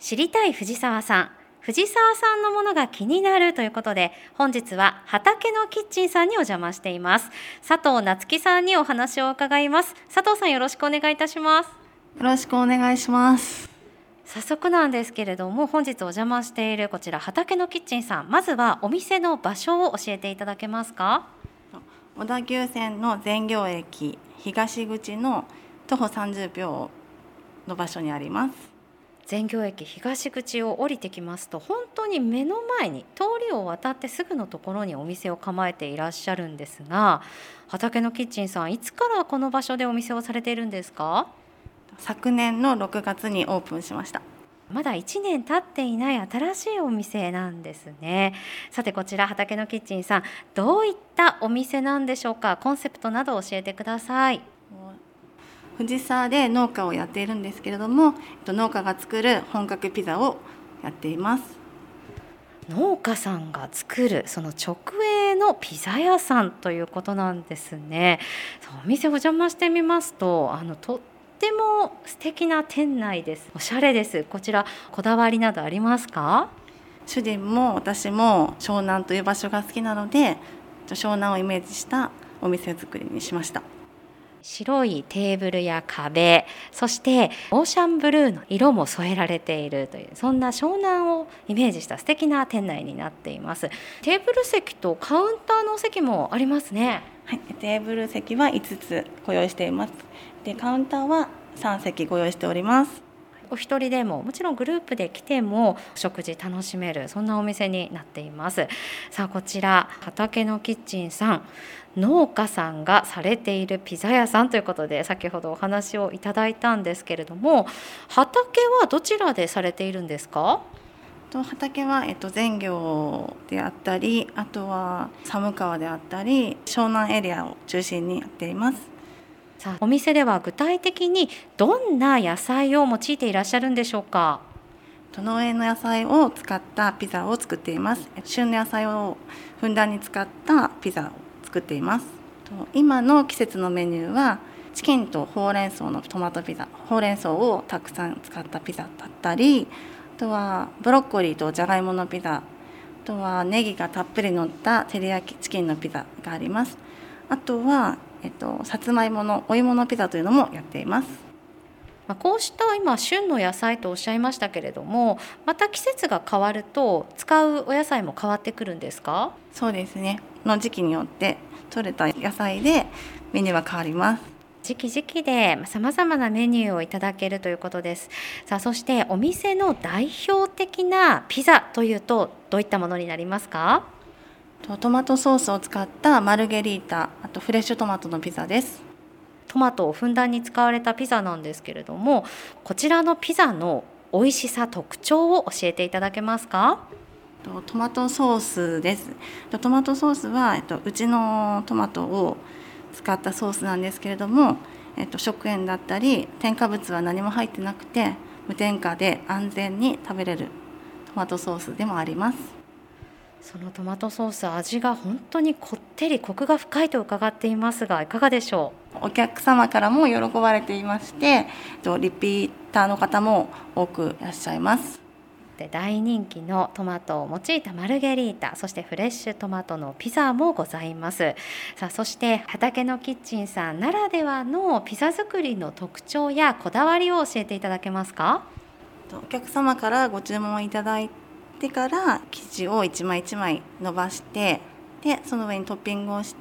知りたい藤沢さん。藤沢さんのものが気になるということで、本日は畑のキッチンさんにお邪魔しています。佐藤夏樹さんにお話を伺います。佐藤さん、よろしくお願いいたします。 よろしくお願いします。 早速なんですけれども、本日お邪魔しているこちら畑のキッチンさん、まずはお店の場所を教えていただけますか？ 小田急線の全行駅東口の徒歩30秒の場所にあります。 全行駅東口を降りてきますと、本当に目の前に通りを渡ってすぐのところにお店を構えていらっしゃるんですが、畑のキッチンさん、いつからこの場所でお店をされているんですか？ 昨年の6月にオープンしました。 まだ1年経っていない新しいお店なんですね。さて、こちら畑のキッチンさん、どういったお店なんでしょうか？コンセプトなど教えてください。 藤沢で農家をやっているんですけれども、農家が作る本格ピザをやっています。 農家さんが作るその直営のピザ屋さんということなんですね。お店お邪魔してみますと、とっても素敵な店内です。おしゃれです。こちらこだわりなどありますか？ 主人も私も湘南という場所が好きなので、湘南をイメージしたお店作りにしました。 白いテーブルや壁、そしてオーシャンブルーの色も添えられているという、そんな湘南をイメージした素敵な店内になっています。テーブル席とカウンターのお席もありますね。 はい、テーブル席は5つご用意しています。で、カウンターは3席ご用意しております。 お一人でも、もちろんグループで来ても食事楽しめる、そんなお店になっています。さあ、こちら畑のキッチンさん、農家さんがされているピザ屋さんということで、先ほどお話をいただいたんですけれども、畑はどちらでされているんですか？ 畑は、全業であったり、あとは寒川であったり、湘南エリアを中心にやっています。 さあ、お店では具体的にどんな野菜を用いていらっしゃるんでしょうか？ 農園の野菜を使ったピザを作っています。旬の野菜をふんだんに使ったピザを作っています。今の季節のメニューはチキンとほうれん草のトマトピザ、ほうれん草をたくさん使ったピザだったり、あとはブロッコリーとじゃがいものピザ、あとはネギがたっぷり乗った照り焼きチキンのピザがあります。あとは、さつまいものお芋のピザというのもやっています。 こうした今旬の野菜とおっしゃいましたけれども、また季節が変わると使うお野菜も変わってくるんですか？ そうですね、の時期によって取れた野菜でメニューは変わります。 時期時期でさまざまなメニューをいただけるということです。さあ、そしてお店の代表的なピザというとどういったものになりますか？ トマトソースを使ったマルゲリータ、あとフレッシュトマトのピザです。 トマトをふんだんに使われたピザなんですけれども、こちらのピザの美味しさ、特徴を教えていただけますか？ トマトソースです。トマトソースは、うちのトマトを使ったソースなんですけれども、食塩だったり添加物は何も入ってなくて、無添加で安全に食べれるトマトソースでもあります。 そのトマトソース、味が本当にこってりコクが深いと伺っていますが、いかがでしょう？お客様からも喜ばれていまして、リピーターの方も多くいらっしゃいます。 で、大人気のトマトを用いたマルゲリータ、そしてフレッシュトマトのピザもございます。さあ、そして畑のキッチンさんならではのピザ作りの特徴やこだわりを教えていただけますか？ お客様からご注文いただいてから生地を一枚一枚伸ばして、でその上にトッピングをして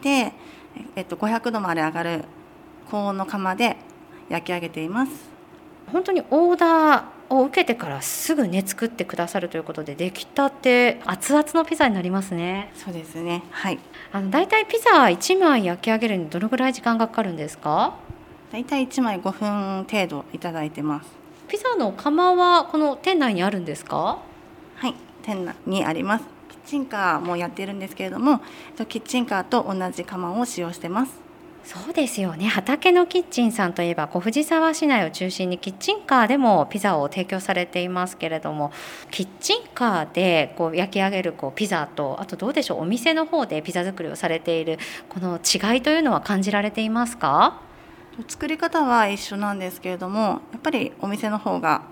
、500度まで上がる高温の窯で焼き上げています。 本当にオーダーを受けてからすぐね作ってくださるということで、出来たて熱々のピザになりますね。 そうですね、はい。 だいたいピザ1枚焼き上げるにどのぐらい時間がかかるんですか？ だいたい1枚5分程度いただいてます。 ピザの窯はこの店内にあるんですか？ はい、店内にあります。キッチンカーもやっているんですけれども、キッチンカーと同じ窯を使用してます。 そうですよね。畑のキッチンさんといえば藤沢市内を中心にキッチンカーでもピザを提供されていますけれども、キッチンカーで焼き上げるピザと、あとどうでしょう、お店の方でピザ作りをされているこの違いというのは感じられていますか？ 作り方は一緒なんですけれども、やっぱりお店の方が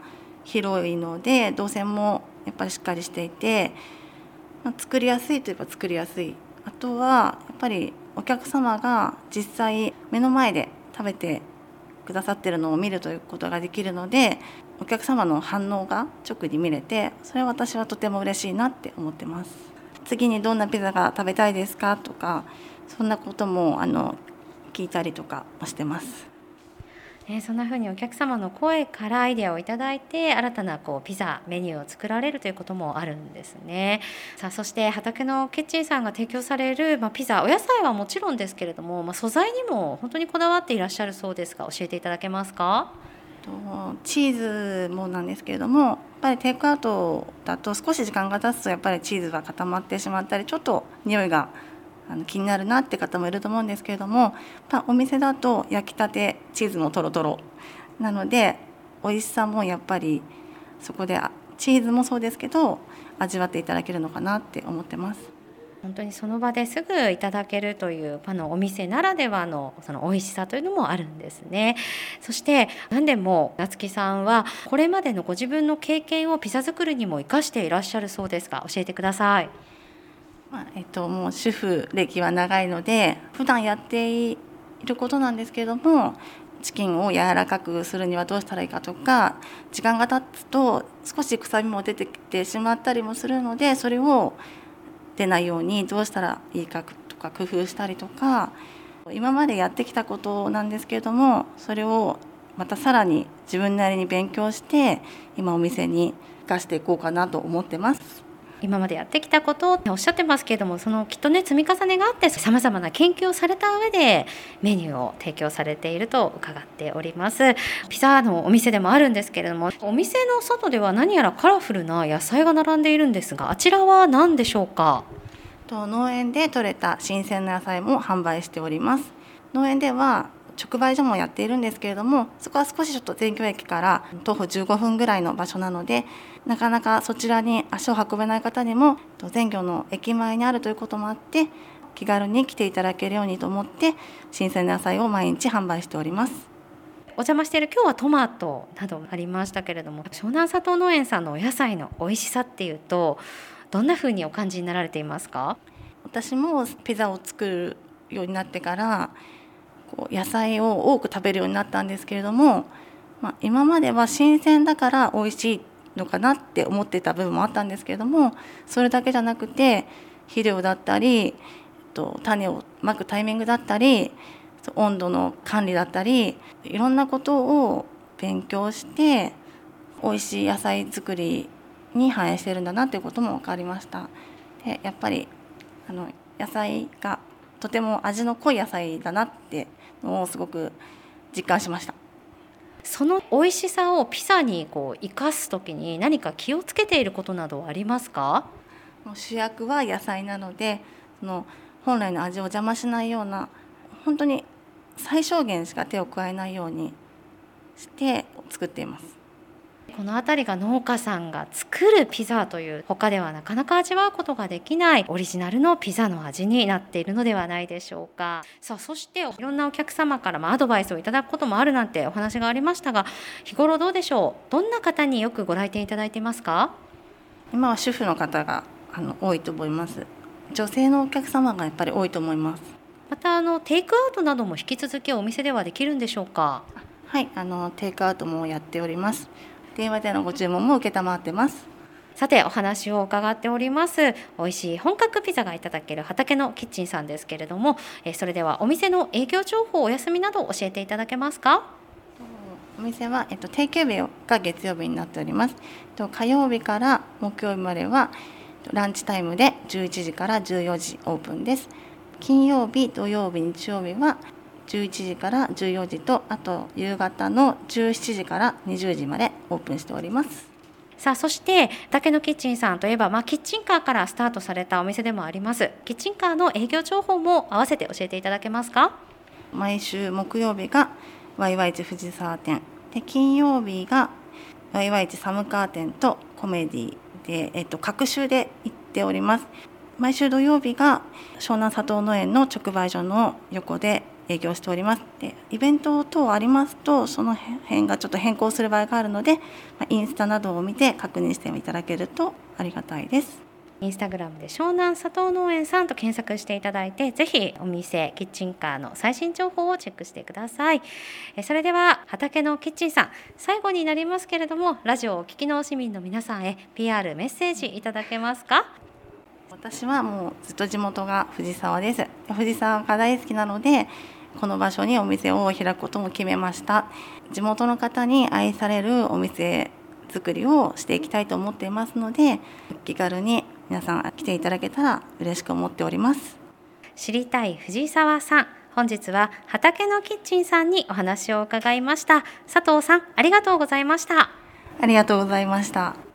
広いので動線もやっぱりしっかりしていて、作りやすいといえば作りやすい。あとはやっぱりお客様が実際目の前で食べてくださってるのを見るということができるので、お客様の反応が直に見れて、それは私はとても嬉しいなって思ってます。次にどんなピザが食べたいですかとか、そんなことも聞いたりとかしてます。 そんな風にお客様の声からアイデアをいただいて新たなピザメニューを作られるということもあるんですね。さあ、そして畑のキッチンさんが提供される、ピザ、お野菜はもちろんですけれども、素材にも本当にこだわっていらっしゃるそうですが、教えていただけますか？ チーズもなんですけれども、やっぱりテイクアウトだと少し時間が経つとやっぱりチーズが固まってしまったり、ちょっと匂いが気になるなって方もいると思うんですけれども、お店だと焼きたてチーズもトロトロなので、美味しさもやっぱりそこでチーズもそうですけど味わっていただけるのかなって思ってます。 本当にその場ですぐいただけるというお店ならではのその美味しさというのもあるんですね。そして何でも夏木さんはこれまでのご自分の経験をピザ作りにも生かしていらっしゃるそうですが、教えてください。 もう主婦歴は長いので普段やっていることなんですけれども、チキンを柔らかくするにはどうしたらいいかとか、時間が経つと少し臭みも出てきてしまったりもするので、それを出ないようにどうしたらいいかとか工夫したりとか、今までやってきたことなんですけれども、それをまたさらに自分なりに勉強して今お店に生かしていこうかなと思ってます。 今までやってきたことをおっしゃってますけれども、そのきっと積み重ねがあってさまざまな研究をされた上でメニューを提供されていると伺っております。ピザのお店でもあるんですけれども、お店の外では何やらカラフルな野菜が並んでいるんですが、あちらは何でしょうか？ 農園で採れた新鮮な野菜も販売しております。農園では直売所もやっているんですけれども、そこは少しちょっと全京駅から徒歩15分ぐらいの場所なので、なかなかそちらに足を運べない方にも全京の駅前にあるということもあって、気軽に来ていただけるようにと思って新鮮な野菜を毎日販売しております。 お邪魔している今日はトマトなどありましたけれども、湘南里農園さんのお野菜の美味しさっていうとどんな風にお感じになられていますか？ 私もピザを作るようになってから野菜を多く食べるようになったんですけれども、今までは新鮮だから美味しいのかなって思ってた部分もあったんですけれども、それだけじゃなくて肥料だったり、種をまくタイミングだったり、温度の管理だったり、いろんなことを勉強して美味しい野菜作りに反映してるんだなということも分かりました。でやっぱり野菜がとても味の濃い野菜だなってのをすごく実感しました。 その美味しさをピザに生かすときに何か気をつけていることなどはありますか？ 主役は野菜なので、その本来の味を邪魔しないような、本当に最小限しか手を加えないようにして作っています。 このあたりが農家さんが作るピザという他ではなかなか味わうことができないオリジナルのピザの味になっているのではないでしょうか。さあ、そしていろんなお客様からアドバイスをいただくこともあるなんてお話がありましたが、日頃どうでしょう？どんな方によくご来店いただいていますか？ 今は主婦の方が多いと思います。女性のお客様がやっぱり多いと思います。 またテイクアウトなども引き続きお店ではできるんでしょうか？ はい、テイクアウトもやっております。電話でのご注文も承ってます。 さて、お話を伺っております美味しい本格ピザがいただける畑のキッチンさんですけれども、それではお店の営業情報、お休みなど教えていただけますか？ お店は、定休日が月曜日になっております。火曜日から木曜日まではランチタイムで11時から14時オープンです。金曜日、土曜日、日曜日は11時から14時と、あと夕方の17時から20時までオープンしております。 さあ、そして竹のキッチンさんといえば、キッチンカーからスタートされたお店でもあります。キッチンカーの営業情報も合わせて教えていただけますか？ 毎週木曜日がワイワイチ藤沢店で、金曜日がワイワイチ寒川店とコメディで、各週で行っております。毎週土曜日が湘南里農園の直売所の横で営業しております。でイベント等ありますとその辺がちょっと変更する場合があるので、インスタなどを見て確認していただけるとありがたいです。 インスタグラムで湘南佐藤農園さんと検索していただいて、ぜひお店キッチンカーの最新情報をチェックしてください。それでは畑のキッチンさん、最後になりますけれども、ラジオをお聞きの市民の皆さんへ PR メッセージいただけますか？ 私はもうずっと地元が藤沢です。藤沢が大好きなのでこの場所にお店を開くことも決めました。地元の方に愛されるお店作りをしていきたいと思っていますので、気軽に皆さん来ていただけたら嬉しく思っております。 知りたい藤沢さん、本日は畑のキッチンさんにお話を伺いました。佐藤さん、ありがとうございました。 ありがとうございました。